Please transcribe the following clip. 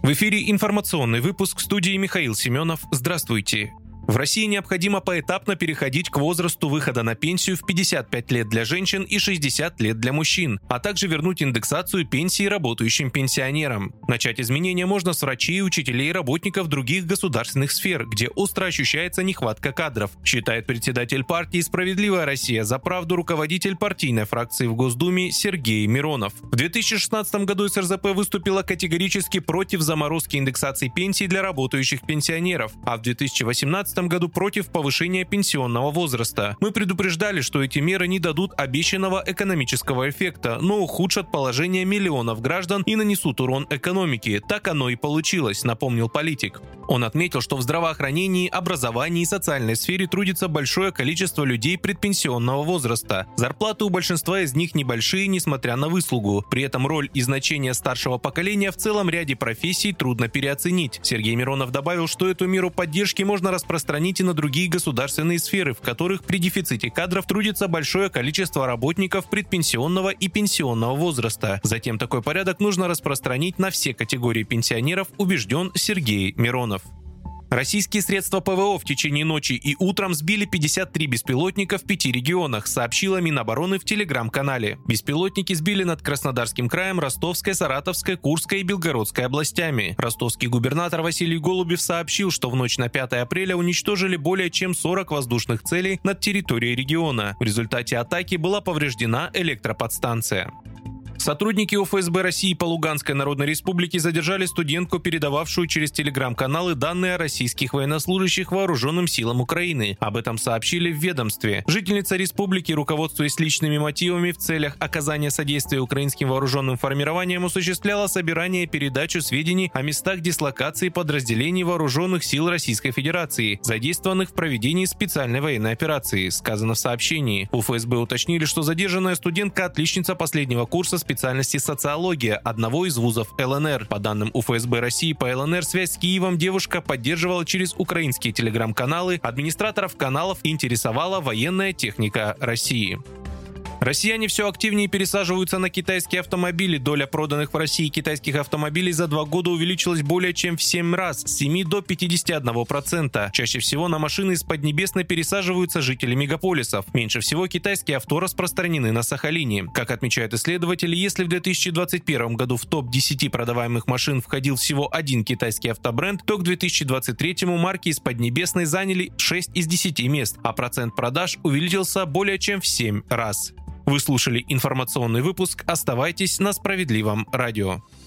В эфире информационный выпуск, в студии Михаил Семенов. Здравствуйте. В России необходимо поэтапно переходить к возрасту выхода на пенсию в 55 лет для женщин и 60 лет для мужчин, а также вернуть индексацию пенсии работающим пенсионерам. Начать изменения можно с врачей, учителей и работников других государственных сфер, где остро ощущается нехватка кадров, считает председатель партии «Справедливая Россия за правду», руководитель партийной фракции в Госдуме Сергей Миронов. В 2016 году СРЗП выступила категорически против заморозки индексации пенсий для работающих пенсионеров, а в 2018 году против повышения пенсионного возраста. Мы предупреждали, что эти меры не дадут обещанного экономического эффекта, но ухудшат положение миллионов граждан и нанесут урон экономике. Так оно и получилось, напомнил политик. Он отметил, что в здравоохранении, образовании и социальной сфере трудится большое количество людей предпенсионного возраста. Зарплаты у большинства из них небольшие, несмотря на выслугу. При этом роль и значение старшего поколения в целом ряде профессий трудно переоценить. Сергей Миронов добавил, что эту меру поддержки можно распространить и на другие государственные сферы, в которых при дефиците кадров трудится большое количество работников предпенсионного и пенсионного возраста. Затем такой порядок нужно распространить на все категории пенсионеров, убежден Сергей Миронов. Российские средства ПВО в течение ночи и утром сбили 53 беспилотника в 5 регионах, сообщила Минобороны в Телеграм-канале. Беспилотники сбили над Краснодарским краем, Ростовской, Саратовской, Курской и Белгородской областями. Ростовский губернатор Василий Голубев сообщил, что в ночь на 5 апреля уничтожили более чем 40 воздушных целей над территорией региона. В результате атаки была повреждена электроподстанция. Сотрудники УФСБ России по Луганской Народной Республике задержали студентку, передававшую через телеграм-каналы данные о российских военнослужащих вооруженным силам Украины. Об этом сообщили в ведомстве. Жительница республики, руководствуясь личными мотивами в целях оказания содействия украинским вооруженным формированиям, осуществляла собирание и передачу сведений о местах дислокации подразделений вооруженных сил Российской Федерации, задействованных в проведении специальной военной операции, сказано в сообщении. УФСБ уточнили, что задержанная студентка – отличница последнего курса специальности социология одного из вузов ЛНР. По данным УФСБ России, по ЛНР связь с Киевом девушка поддерживала через украинские телеграм-каналы, администраторов каналов интересовала военная техника России. Россияне все активнее пересаживаются на китайские автомобили. Доля проданных в России китайских автомобилей за 2 года увеличилась более чем в 7 раз, с 7 до 51%. Чаще всего на машины из Поднебесной пересаживаются жители мегаполисов. Меньше всего китайские авто распространены на Сахалине. Как отмечают исследователи, если в 2021 году в топ-10 продаваемых машин входил всего один китайский автобренд, то к 2023 марки из Поднебесной заняли 6 из 10 мест, а процент продаж увеличился более чем в 7 раз. Вы слушали информационный выпуск. Оставайтесь на Справедливом радио.